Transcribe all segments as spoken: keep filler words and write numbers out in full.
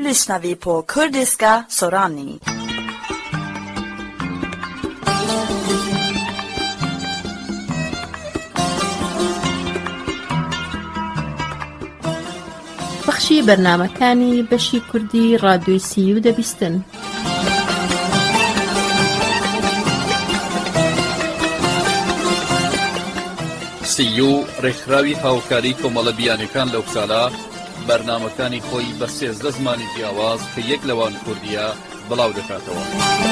lyssnar vi på kurdiska Sorani. بەخشی بەرنامەکانی بەشی کوردی ڕادیۆی سی و دەبیستن. سی و ڕێکخراوی هاوکاری کۆمەڵە بیانەکان لەو ساڵە بەرنامەکانی خۆی بە سێزدە زمانی جیاواز کە یەک لەوان کوردیە بڵاو دەکاتەوە.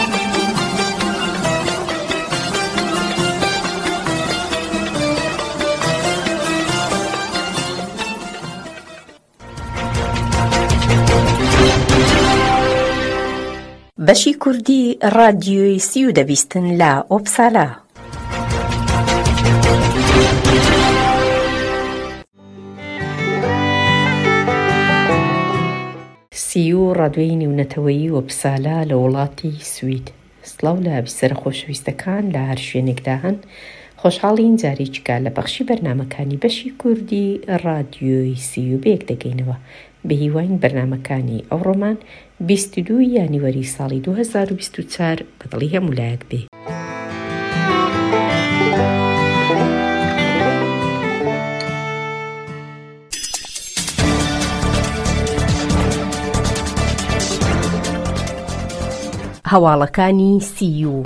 بەشی کوردی ڕادیۆی سی و دەبیستن لە ئۆپسالا. سی و ڕادیۆی نێونەتەوەیی ئۆپسالا لە وڵاتی سوید. سڵاو لە بیسەرە خۆشەویستەکان لە هەر شوێنێکدا هەن. خۆشحاڵین جارێکیکە لە بەخشی بەرنامەکانی بەشی کوردی ڕادیۆی سی و بێک دەگەینەوە. بە هیواین بەرنامەکانی ئەو ڕۆمان بیست و دوو یانیوەری ساڵی دوو هەزار و بیست و چوار بەدڵی هەموو لایەک بێ. هەواڵەکانی سی و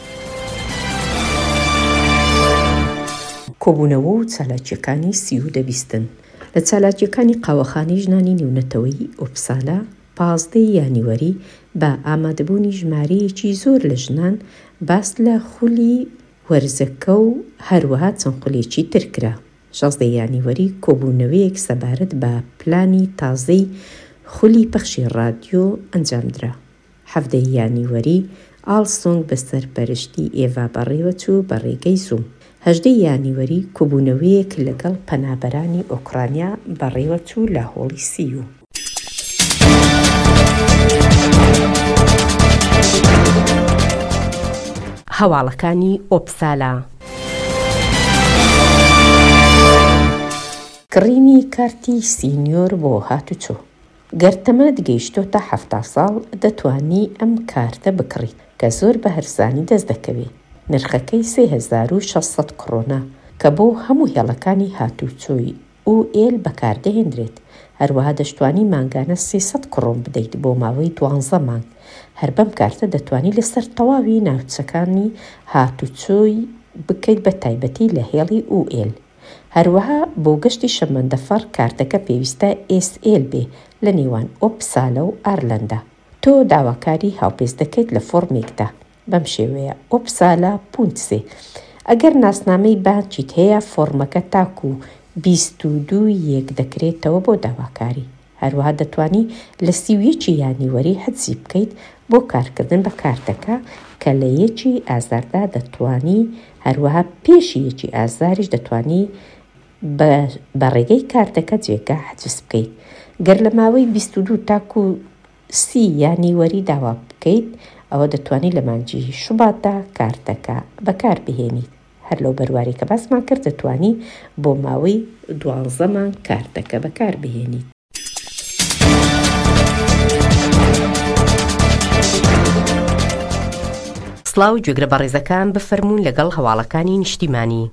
کۆبوونەوە و چالاکیەکانی سی و دەبیستن. لە چالاکیەکانی قاوەخانەی ژنانی نێونەتەوەی ئۆپسالا پازدەی یانیوەری بە ئامادەبوونی ژمارەیەکی زۆر لە ژنان باس لە خولی وەرزەکە و هەروەها چەند خولێکی تر کرا. شازدەی یانیوەری کۆبوونەوەیەک سەبارەت بە پلانی تازەی خولی پەخشی ڕادیۆ ئەنجامدرا. حەڤدەی یانیوەری ئاڵسۆنگ بە سەرپەرشتی ئێڤا بەڕێوەچوو بە ڕێگەی زووم. هەژدەی یانیوەری کۆبوونەوەیەک لەگەڵ پەنابەرانی ئۆکرانیا بەڕێوەچوو لە هۆڵی سی و هەواڵەکانی ئۆپسالا. کڕینی کارتی سینیۆر بۆ هاتوچۆ. گەرتەمە دگەیشتۆتە حەفتا ساڵ دەتوانی ئەم کارتە بکڕیت کە زۆر بە هەرزانی دەست دەکەوێت. نرخەکەی سێ هەزار و شەشسەد کڕۆنە کە بۆ هەموو هێڵەکانی هاتوچۆی ئو ئێل بەکاردەهێنرێت. هەروەها دەشتوانی مانگانە سێسەد کڕۆن بدەیت بۆ ماوەی دوانزە مانگ. هەر بەم کارتە دەتوانی لەسەر تەواوی ناوچەکانی هاتوچۆی بکەیت بە تایبەتی لە هێڵی ئو ئێل. هەروەها بۆ گەشتی شەمەندەفەر کارتەکە پێویستە ئێس ئێل بێ لە نێوان ئۆپسالا و ئارلەندا. تۆ داواکاری هاوپێست دەکەیت لە فۆرمێکدا. بەم شێوەیە ئۆپسالا پونتسێ. ئەگەر ناسنامەی بانکیت هەیە فۆرمەکە تاکو بیست و دوو یەک دەکرێتەوە بۆ داواکاری. هەروەها دەتوانی لە سی و یەکی یانیوەری حەجزی بکەیت بۆ کارکردن بە کارتەکە کە لە یەکی ئازاردا دەتوانی هەروەها پێشی یەکی ئازاریش دەتوانی بە ڕێگەی کارتەکە جێگا حەجز بکەیت. گەر لە ماوەی بیست و دوو تاکو سی یانیوەری داوا بکەیت ئەوە دەتوانی لە مانجی شوباتدا کارتەکە بەکار بهێنیت. هەر لەو بەرواری کە باسمان کرد دەتوانی بۆ ماوەی دوانزە مانگ کارتەکە بەکار بهێنیت. سڵاو گوێگرە بەڕێزەکان بفەرموون لەگەڵ هەواڵەکانی نیشتیمانی.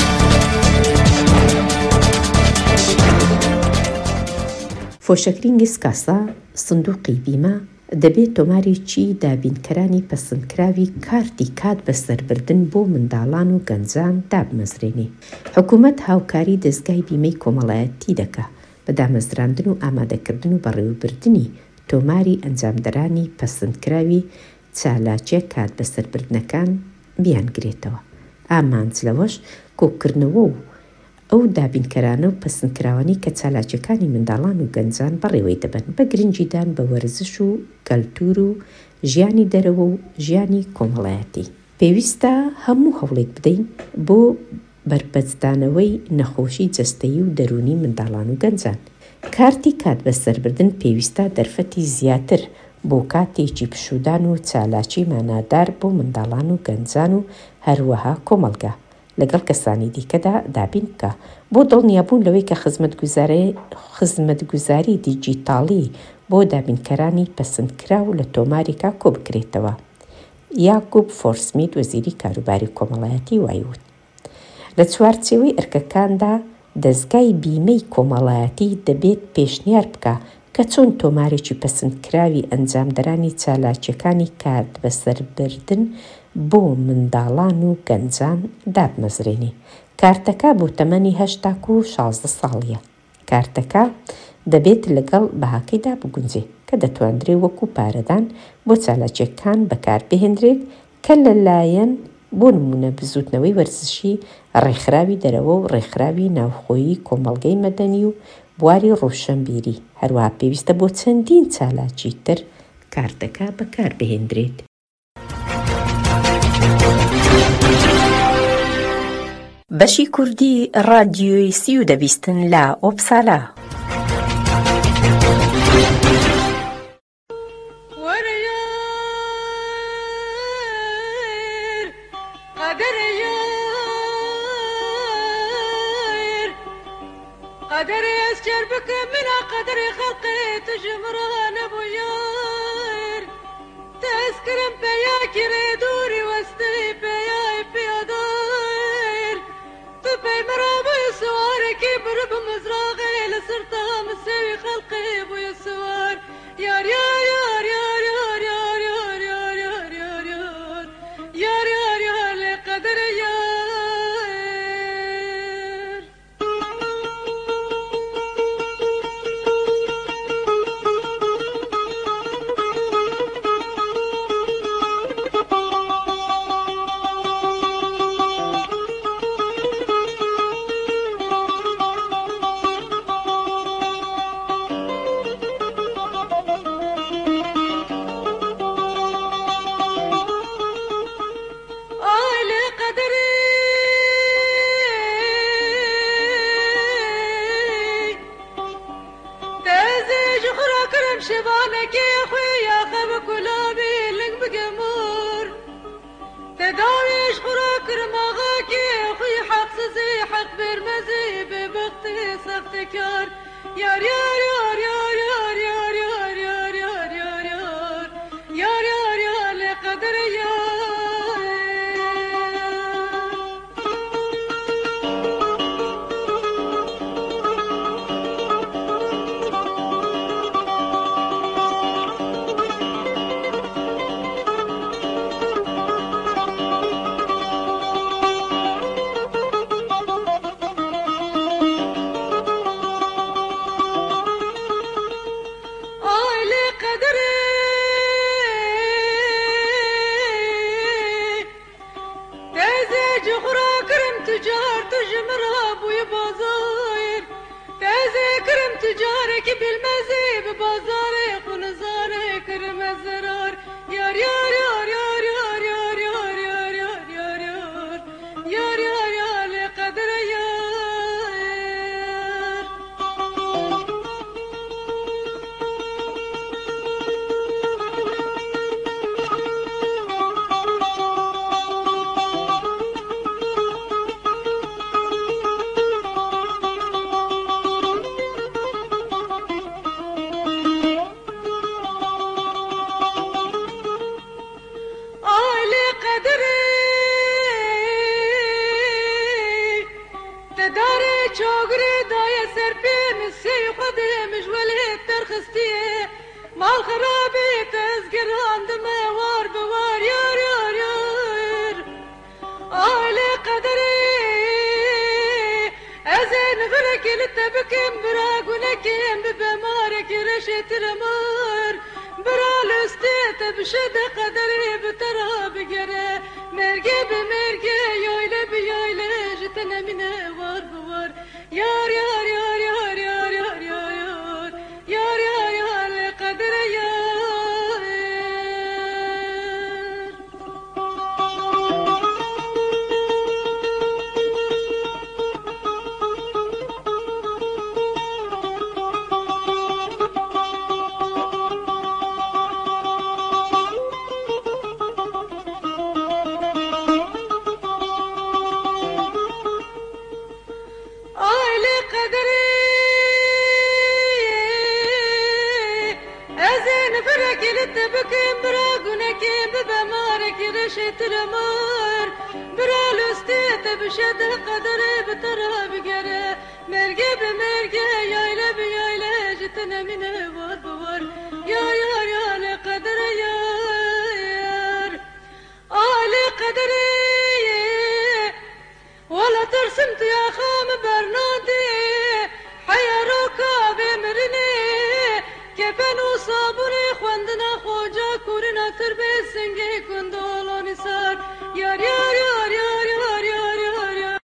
فۆشەکرینگس کاسا سندوقی بیمە دەبێت تۆمارێکی دابینکەرانی پەسەندکراوی کارتی کات بەسەربردن بۆ منداڵان و گەنجان دابمەزرێنێ. حکوومەت هاوکاری دەستگای بیمەی کۆمەڵایەتی دەکا بە دامەزراندن و ئامادەکردن و بەڕێوەبردنی تۆماری ئەنجامدەرانی پەسەندکراوی چالاکیە کات بەسەربردنەکان بیانگرێتەوە. ئامانج لەوەش کۆکردنەوە و ئەو دابینکەرانە و پەسەندکراوانی کە چالاکیەکانی منداڵان و گەنجان بەڕێوەی دەبن بە گرنگیدان بە وەرزش و کەلتور و ژیانی دەرەوە و ژیانی کۆمەڵایەتی. پێویستە هەموو هەوڵێک بدەین بۆ بەرپەرزدانەوەی نەخۆشی جەستەیی و دەرونی منداڵان و گەنجان. کارتی کات بەسەربردن پێویستە دەرفەتی زیاتر بۆ کاتێکی پشودان و چالاکی مانادار بۆ منداڵان و گەنجان و هەروەها کۆمەڵگا لەگەڵ کەسانی دیکەدا دابین بکە بۆ دڵنیابوون لەوەی کە خزمەتگوزاری دیجیتاڵی بۆ دابینکەرانی پەسەندکراو لە تۆمارێکا کۆ بکرێتەوە. یاکوب فۆرسمیت وەزیری کاروباری کۆمەڵایەتی وایوت. لە چوارچێوەی ئەرکەکاندا دەستگای بیمەی کۆمەڵایەتی دەبێت پێشنیار بکە کە چۆن تۆمارێکی پەسەندکراوی ئەنجامدەرانی چالاکیەکانی کارد بەسەربردن بۆ منداڵان و گەنجان دابمەزرێنێ. کارتەکە بۆ تەمەنی هەشت تا شازدە ساڵیە. کارتەکە دەبێت لەگەڵ بەهاکەیدا بگونجێ کە دەتوانرێت وەکو پارەدان بۆ چالاکیەکان بەکاربهێنرێت کە لەلایەن بۆ نمونە بزوتنەوەی وەرزشی، ڕێکخراوی دەرەوە و ڕێکخراوی ناوخۆیی کۆمەڵگەی مەدەنی و بواری ڕۆشنبیری. هەروەها پێویستە بۆ چەندین چالاکی تر کارتەکە بەکاربهێنرێت. بەشی کوردی ڕادیۆی سی و دەبیستن لە ئۆپسالا. قدري أسجر بك من قدري خلقي تجمران أبو ياير تسكرم بياك دوري واستي بياي بياداير تبي مرابي سوارك برب مزراغي لسرتا مسوي خلقي ابو يسوار يار يار يار يار يار يار يار يار يار يار يار يار يار لقدري يار شبانك يا خويا خبك ولابي لك بقمور تداويش خوراك رماغاك يا خوي حق سزي حق برمزي ببختي صفتكار يار يار يار يار يار يار يار يار يار يار يار يار يار يار لقدر يار تجارك بالمزيب بازاري خنزاري كرم الزرار يار يار يار يار يار يار يار يار يار يار يار يار يار يار لقدر يار مال خرابي تذكر عند موار بوار يار يار يار آلي قدري أزين غرك لتبكم براق ونكيم ببمارك رشت رمار برال استيت بشد قدري بترى بقري مرقي بمرقي يويلة بيويلة جتنا من وار بوار يار يار يار يار يار يار يار يار يار يار لقدر يار قدرين فرك للتبكين براقونك ببمارك رشيت الأمار برالو استيت بشد قدري بترى بقرى مرقي بمرقي يايلا بيايلا جتنا من بور بور يا يار يا لقدر يا يار آلي قدري ولا ترسمت يا خام برنادي حيروكا بمرني كفن وصابري خواندنا خوجا كورنا تربي سنگي كندولوني سار يار يار يار يار يار يار يار يار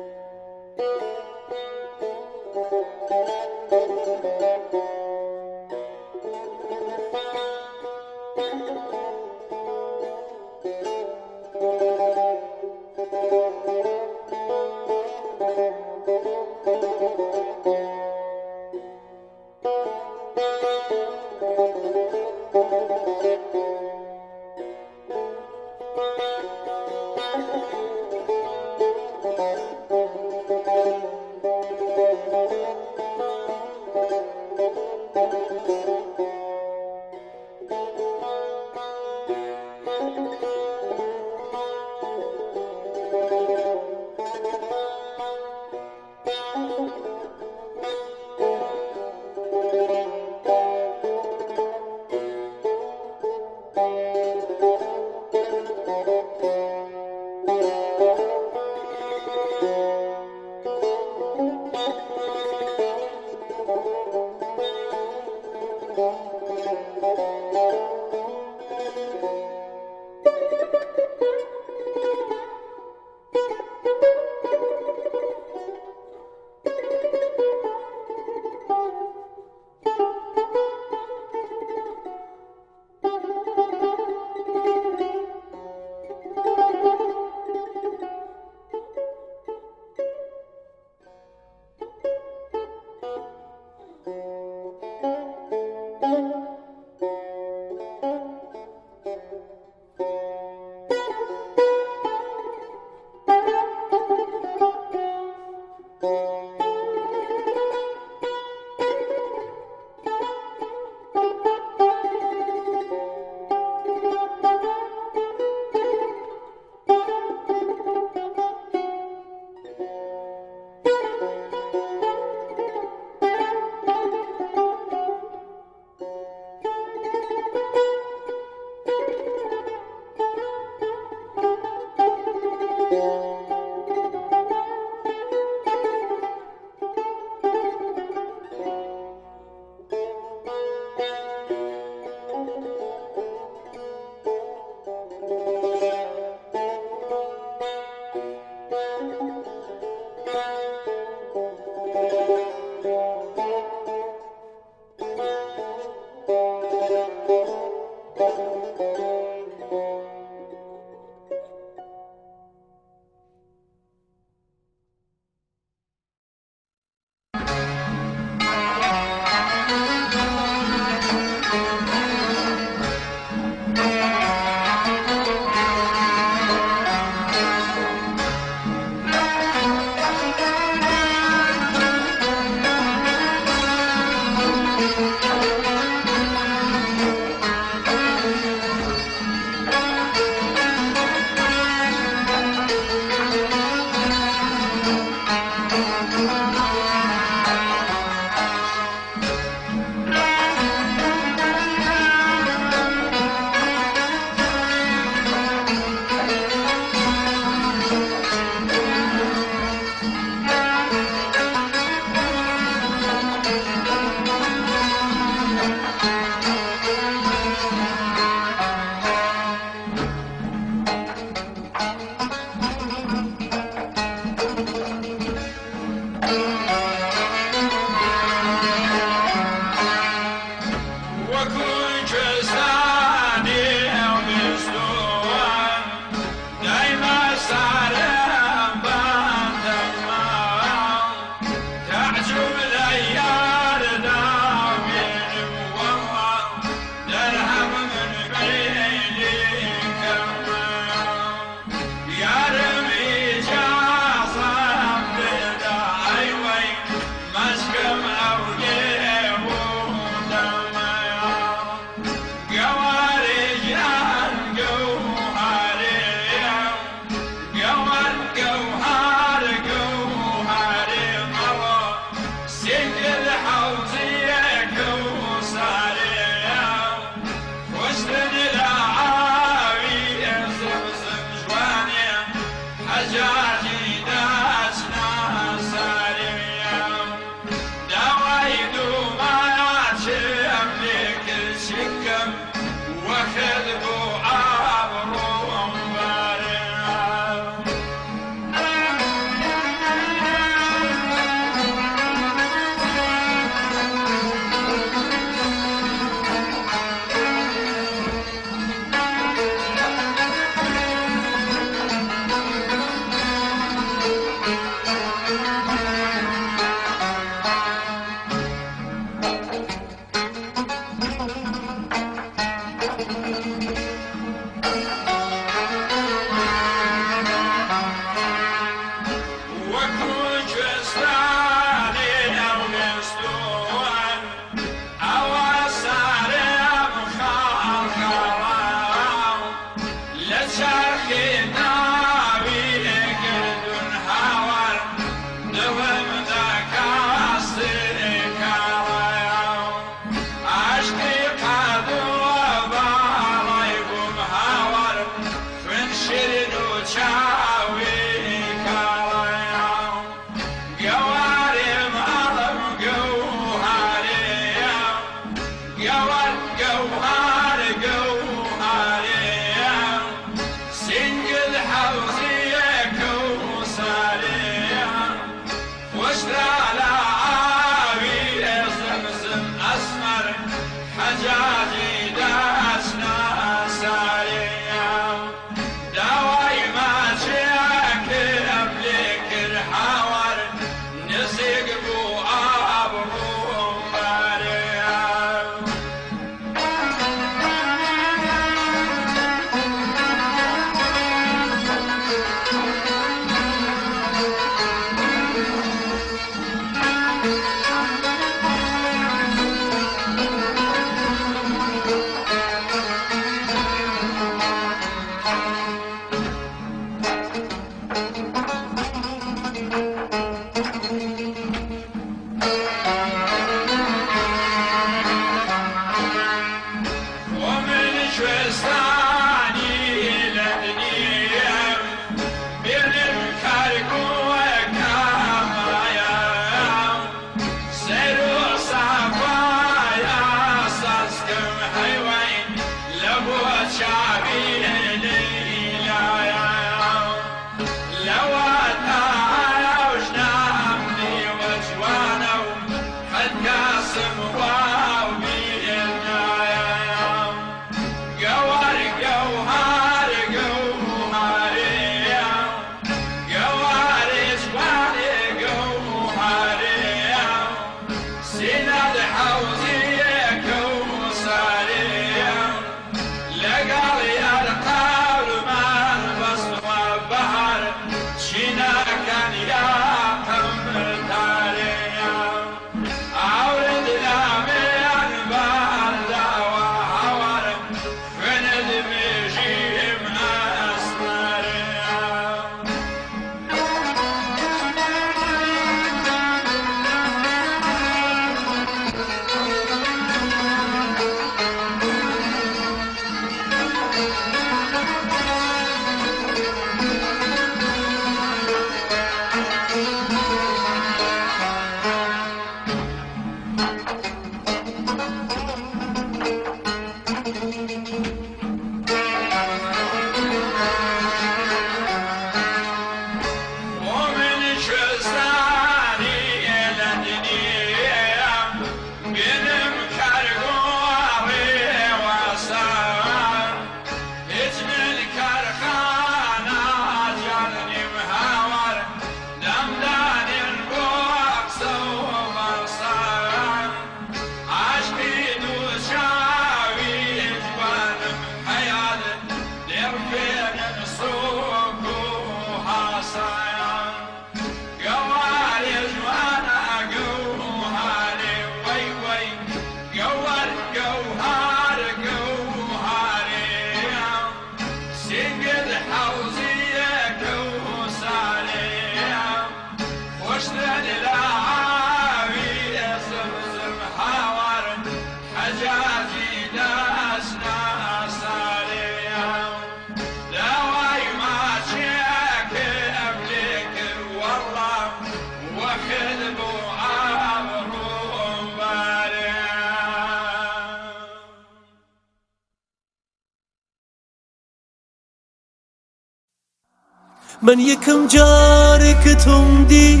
من یکم جاره که تندی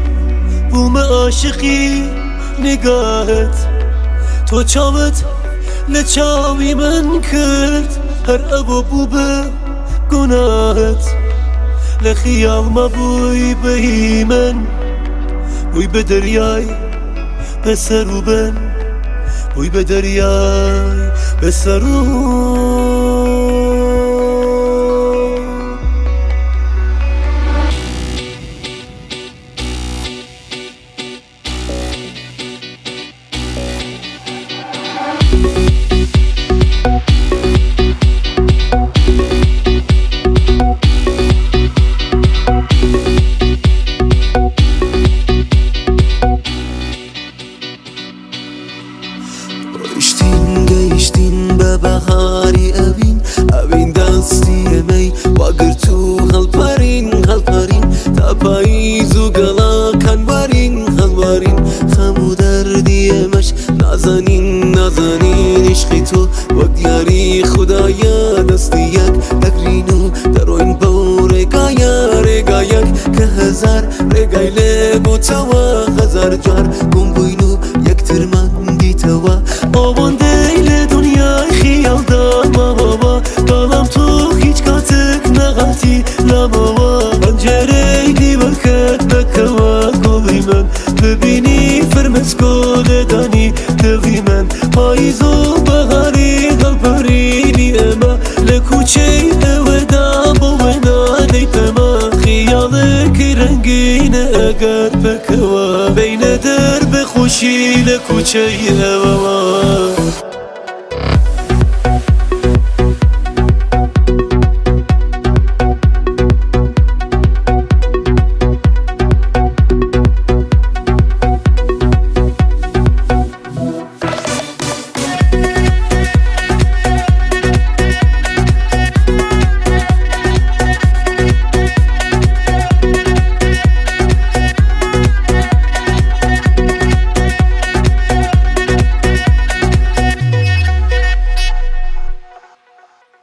بوم عاشقی نگاهت تو چاوت لچاوی من کرد هر ابو بوبه گناهت لخیال ما بوی بهی من بوی به دریای به سرو بن بوی به دریای به سرو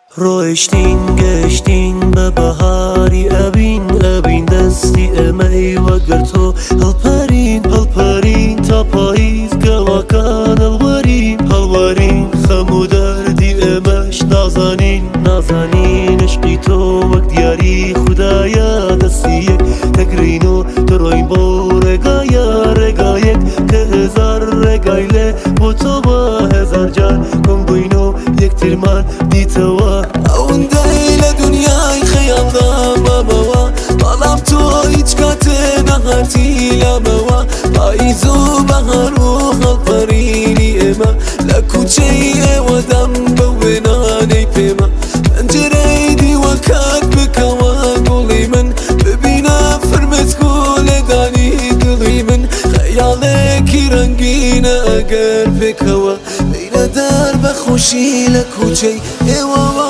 ڕۆیشتین گەشتین بە بەهاری ئەبین ئەبین دەستی ئەمەی وەگەر تۆ هەڵپەرین هەڵپەرین تا پاییز گەڵاکان هەڵوەرین هەڵوەرین خەم و دەردی ئێمەش نازانین نازانین عشقی تۆ وەک دیاری خودایە دەستی یەک دەگرین و دەڕۆین بۆ ڕێگایە ڕێگایەک کە هەزار ڕێگای لێ بۆ تۆ بە هەزار جار کۆن بووین و یەکترمان دیتەوە ئەوەندەی لە دنیای خەیاڵدا مامەوە بەڵام تۆ هیچ کاتێ نەهاتی لامەوە پاییز و بەهار و هەڵپەرینی ئێمە لە کوچەی ئێوەدەم بە وێنانەی پێمە پەنجەرەی دیوەکات بکەوە گوڵی من ببینە فرمێسک و لێدانی دڵی من خەیاڵێکی ڕەنگینە ئەگەر پێکەوە بینە دەر بە خۆشی لە کوچەی ئێوەوە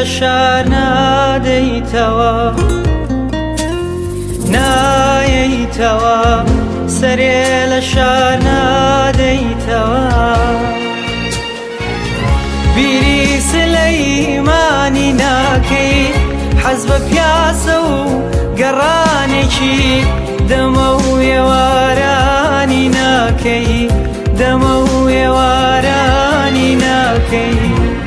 شار نادەیتەوە نایەیتەوە سەرێ لە شار نادەیتەوە بیری سلەیمانی ناکەی حەز بە پیاسە و گەڕانێکی دەمە و ێوارانی ناکەی دەمە و ێوارانی ناکەی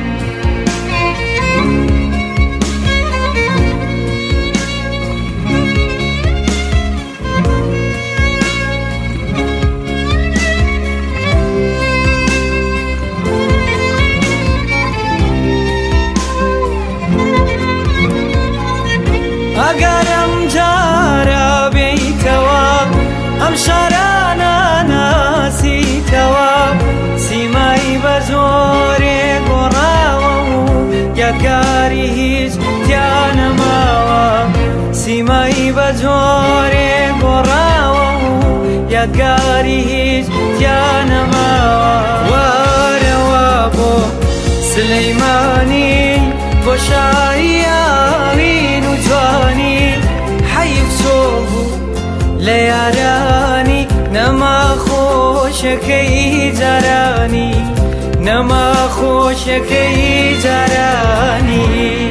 ئەگەرم جارە بێیتەوە ئەم شارانە ناسیتەوە سیمای بە زۆرێ گۆڕاوە و یادگاری هیچ تیانەماوە سیمای بە زۆرێ گۆڕاوە و یادگاری هیچ تیانەماوە وارەوە بۆ سلەیمانی بۆ شاری ئاوین و جوانی حەیف چۆڵ بوو لە یارانی نەما خۆشەکەی جارانی نەما خۆشەکەی جارانی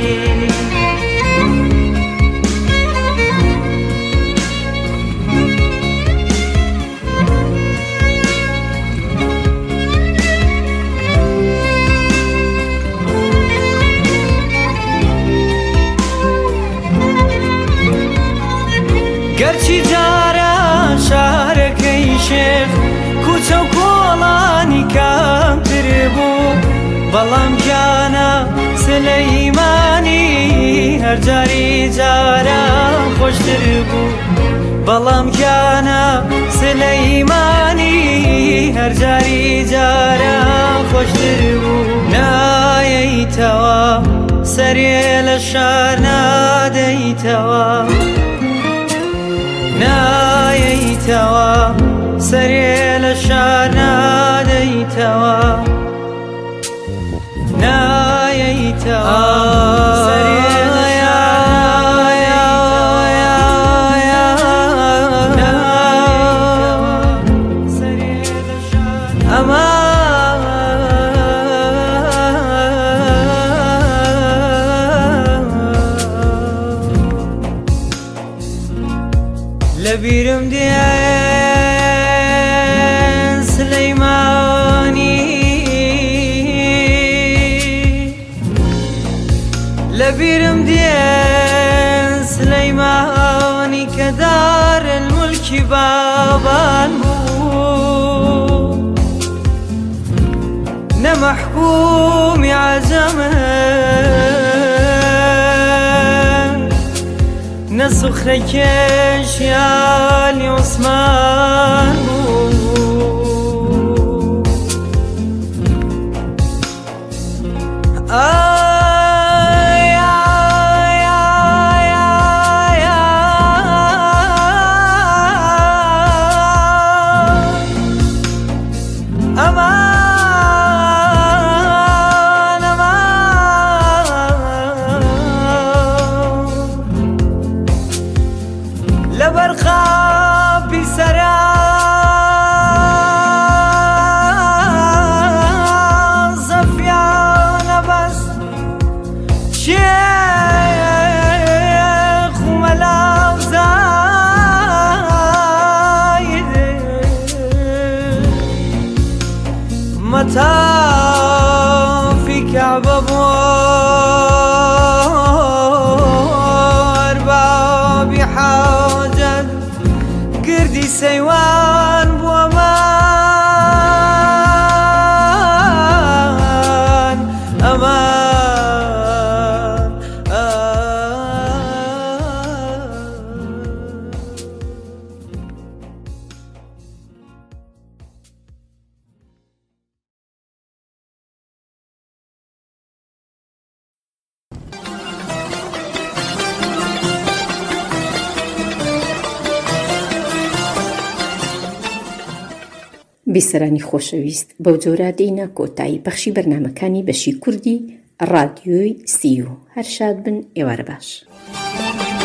گەرچی جارە شارەکەی شێخ کوچە و کۆڵانی کامتر بوو بەڵام گیانە سلەیمانی هەر جاری جارە خۆشتر بوو بەڵام گیانە سلەیمانی هەر جاری جارە خۆشتر بوو نایەیتەوە سەرێ لە شار نادەیتەوە نایەیتەوە سەرێ لە شار نادەیتەوە نایەیتەوە سەرێ لە شار ئەمە لەبیرم دێن سلەیمانی لەبیرم دێن سلەیمانی کە دارالمولکی بابان بوو نەمەحکومی عەجەمن نەسوخرەکێش یالی عوسمان بوو ئای ئای ئای ئای ئەمان ئەمان لەبەر خاپی سەرا زەفیانە بەس شێخ و مەلاو زاید مەتافی کەعبە بووە ئەربابی حاجەت گردی سەیوان بووە ئەمان ئەمان بیسەرانی خۆشەویست بەو جۆرە دێینە کۆتایی بەخشی بەرنامەکانی بەشی کوردی ڕادیۆی سی و هەر شاد بن ئێوارە باش.